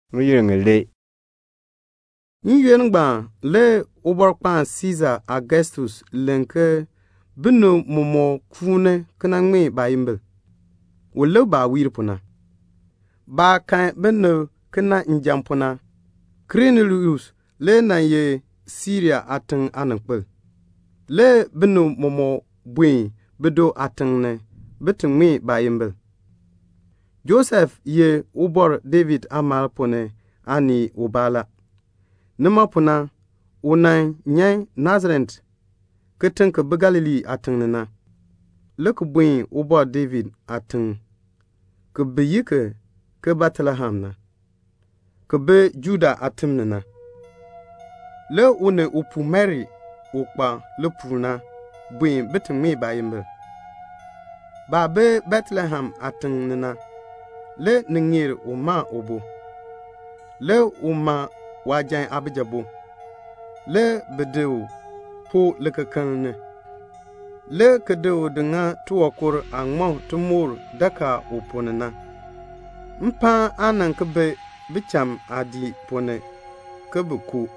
nguyirngele Nyengba le oborkpan Caesar Augustus lenke bino momo kune kana ngme ba yimbel wolo ba wirpuna ba kan bino kana injampuna Cornelius le na ye Syria ateng anankpel le bino momo bui bedo ateng ne betu ngme ba yimbel Joseph ye ubor David amal pone ani ubala Nima puna unan nyai Nazareth keteng ke Galili ateng nena le ke bui ubor David ateng ke beyike ke Bethlehem na ke be Juda atem nena le une upu Mary ukpa le puna bui betengme ba yimbe ba be Bethlehem ateng nena le ningir uma obo le uma wajan abjabo le bedeu po le kakanne le kedeu denga tuwakur angmo tumur daka uponena mpa anan kebe bicham adi pone kebuku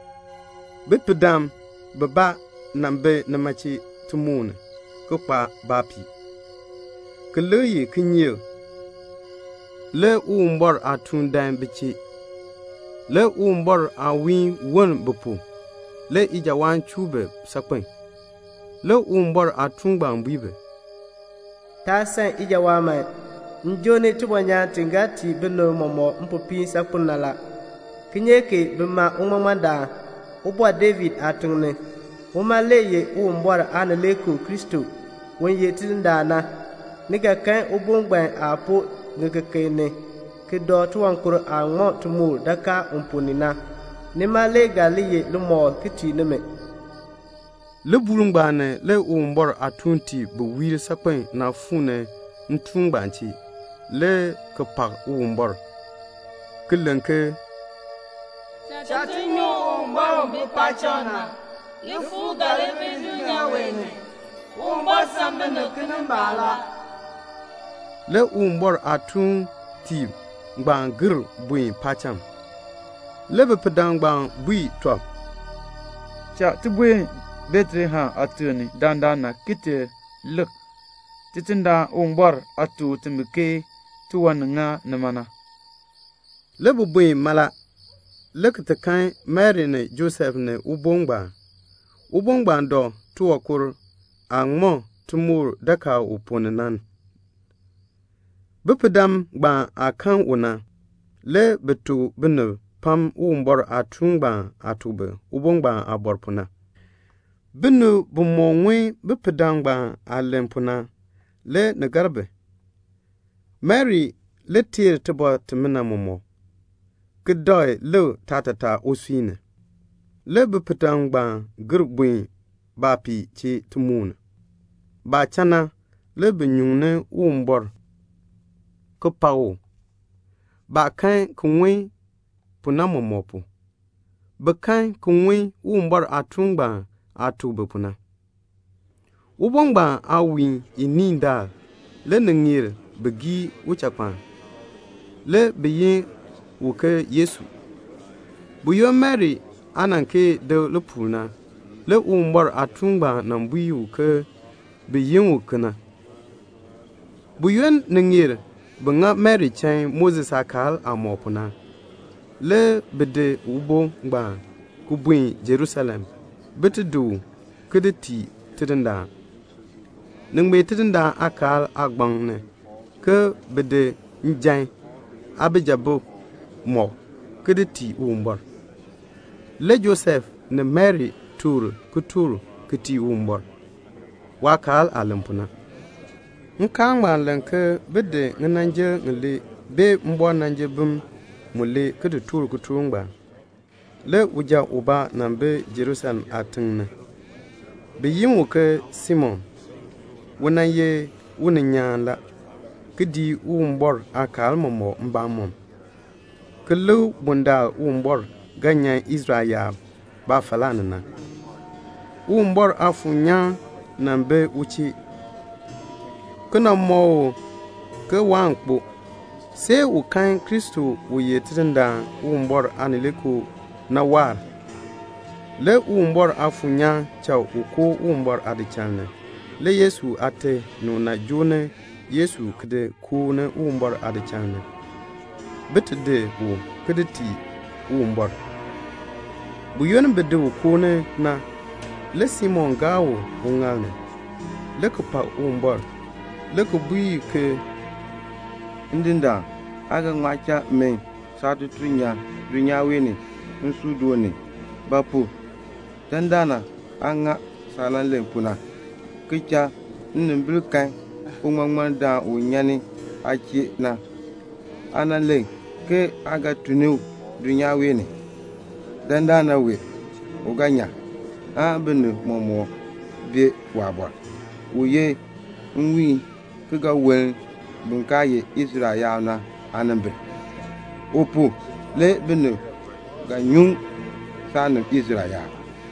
bipedam beba nambe namachi tumune kukpa bapi keleye kinye le umbor atundan bichi le umbor awi won bupu le ijawan chube sakpen le umbor atungba mbibe ta san ijawama njone tubanya tingati bino momo mpopi sakpunala kinyeke bima umamanda ubwa David atungne uma leye umbor analeku Kristo wonye tindana nika kan ubungban apo ngekekene kido tuwankur angmo tumur daka umpunina nima le galiye lumo kiti neme le bulungbane le umbor atunti bu wir sakpen na fune ntungbanchi le kepak umbor kelenke chatinyo umbor bi pachona le fu gale bezunya wene umbor sambene kinambala le umbor atun ti gbangir bui pacham lebe pedang bang bui twap cha tibwe Bethlehem atuni dandana kite luk titinda umbor atu timike tuwannga namana lebe bui mala lekte kan Mary ne Joseph ne ubongba do tuwakur angmo tumur daka uponenan bepedam gba akan una le betu bene pam umbor atungba atube ubongba aborpuna benu bumongwe bepedam gba alempuna le negarbe Mary le tir tebo temena momo kedoy le tatata osine le bepedam gba girbui bapi chi tumuna ba chana le benyungne umbor ko pawo ba kan kunwe puna momopo ba kan kunwe umbor atungba atube puna ubongba awi ininda le ningir begi uchakpan le beyin wuke Yesu buyo Mary ananke de lepuna le umbor atungba nambuyi wuke beyin wukena buyo ningir benga Mary chen Moses akal amopuna le bede ubo ngba kubui Jerusalem betedu kedeti tidenda ningbe tidenda akal agbangne ke bede njan abijabo mo kedeti umbor le Joseph ne Mary tur kutur keti umbor wakal alampuna nkangba lenke bede nanje ngeli be mbo nanje bum mule kedu tur kutungba le uja uba nambe Jerusalem atingne be yimu ke Simon wonaye wonanyala kedi umbor akal momo mbamom kelu bunda umbor ganya Israel ba falanana umbor afunya nambe uchi kana mo ke wankpo Se u kan Kristo u yetirinda u mbor aniliku na war. Le u mbor afunya cha u ko u mbor adichalne. Le Yesu ate no na jone Yesu kede ku ne u mbor adichalne. Bitde u kede ti u mbor. Bu yon bede u ko ne na le Simon gawo u ngalne. Le ko pa u mbor. Le ko bui ke ndinda aga ngwacha men satu dunya weni nsu duoni bapu dandana anga salan lempuna kicha nnimbil kan umangman da unyani achi na anale ke aga tunu dunya weni dandana we uganya a benu momo bi wabwa uye nwi kiga wen bunkaye Israel na anambe opu le benu ganyung sanu Israel.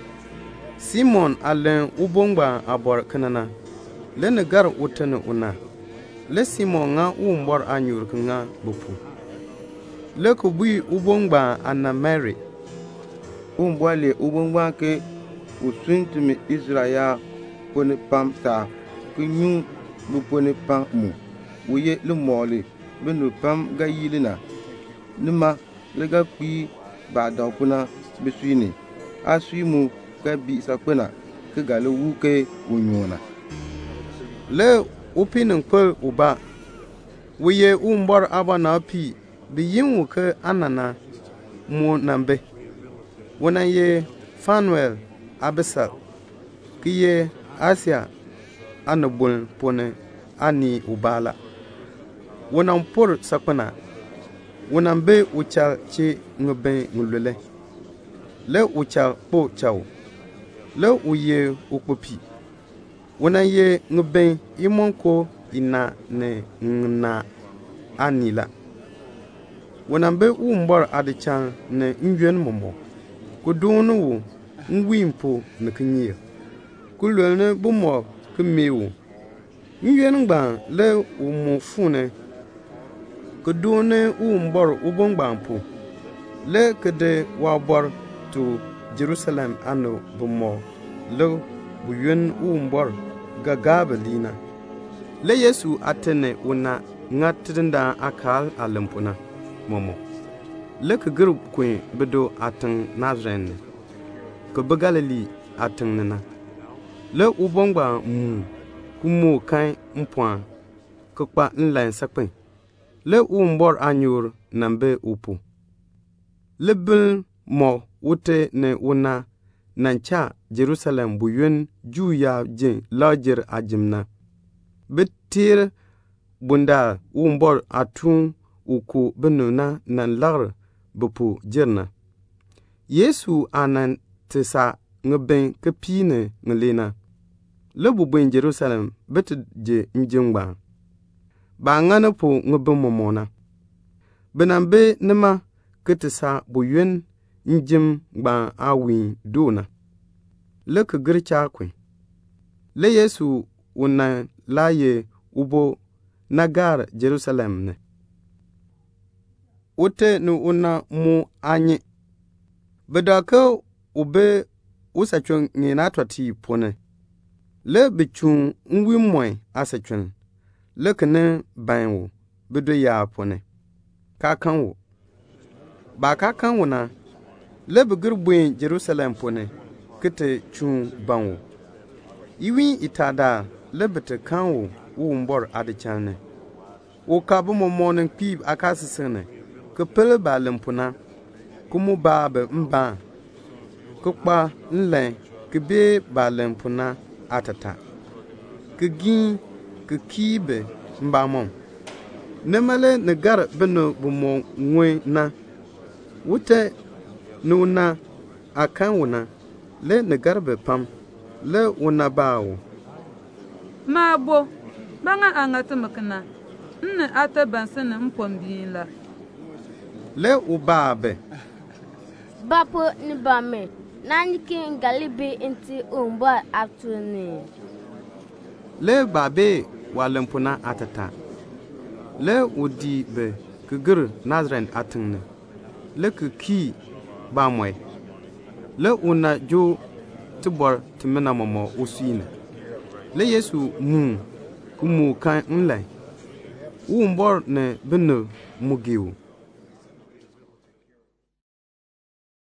Simon alen ubongba abor kanana le negar utene una le Simon nga umbor anyur nga bupu le ko bui ubongba anna Mary umbwale ubongba ke usuntumi Israel pone pamta kunyung bupone pam mu uye le mole benu pam ga yilina nima le ga kwi ba da puna beswini aswimu ga bi sakpena ke ga le wuke unyona le upinin pul uba uye umbor abana pi bi yin ke anana mu nambe wona ye Fanuel abisal kiye Asia anabul pone ani ubala wona mpur sakpena wona be ucha chi ngbe ngulele le ucha po chao le uye ukpopi wona ye ngbe imonko ina ne ngna anila wona be umbor adichan ne ngwen momo kudunu wo ngwimpo ne kinyi kulwene bumo kemewo ngwen gba le umufune kudune umbor ubongbampo le kede wabor to Jerusalem ano bumo le buyun umbor gagabelina le Yesu atene una ngatrinda akal alampuna momo le kegir kwen bedo atang Nazarene ke begalili atang nana le ubongba kumu kan mpwan kokpa nlan sakpen le umbor anyur nambe upu le bil mo wote ne una nancha Jerusalem buyun juya jin lajir ajimna betir bunda umbor atun uku benuna nan lar bupu jirna Yesu anan tisa ngben kepine nglena le bubun Jerusalem betje njingba ba ngana po ngbe momona benambe nema ketisa buyun njim gba awi dona le kegircha kwen le Yesu una laye ubo nagar Jerusalem ne ote nu una mu anyi bedaka ube usachon ngina twati pone le bichun nwi moy asachon le kene banwo bedo ya pone kakanwo ba kakanwo na le bigirbuin Jerusalem pone kete chun banwo iwi itada le bete kanwo umbor adichalne o kabu momonen pib akasisene ke pele ba lempuna kumu ba be mba kukpa nlen ke be ba lempuna atata ke gin ke kibe mba mom nemale negar beno bumo ngwe na wote nuna akanwuna le negar be pam le una bawo mabo banga angata makana nne ata bansana mpombi la le ubabe bapo ni bame naniki ngalibe inti umba atuni le babe walempuna atata le udi be ke gir Nazaren atingne le ke ki ba moy le una jo tibor timena momo usine le Yesu mu kumu kan nlai umbor ne benu mugiu